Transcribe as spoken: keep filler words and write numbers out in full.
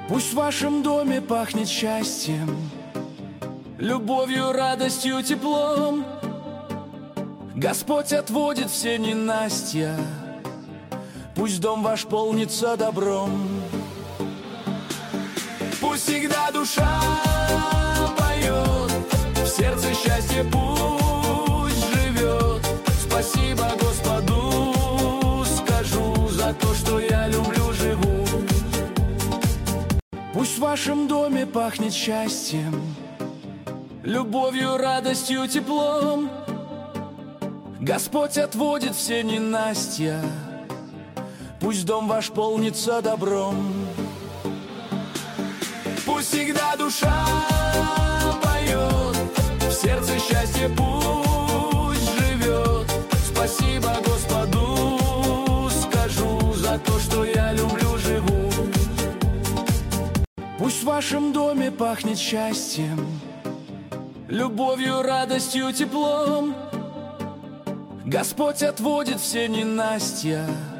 Пусть в вашем доме пахнет счастьем, любовью, радостью, теплом. Господь отводит все ненастья, пусть дом ваш полнится добром. Пусть всегда душа поет, в сердце счастье пусть живет. Спасибо Господу скажу за то, что я люблю, живу. Пусть в вашем доме пахнет счастьем, любовью, радостью, теплом. Господь отводит все ненастья, пусть дом ваш полнится добром. Пусть всегда душа поет, в сердце счастье пусть живет. Спасибо Господу скажу за то, что я люблю, живу. Пусть в вашем доме пахнет счастьем, любовью, радостью, теплом. Господь отводит все ненастья,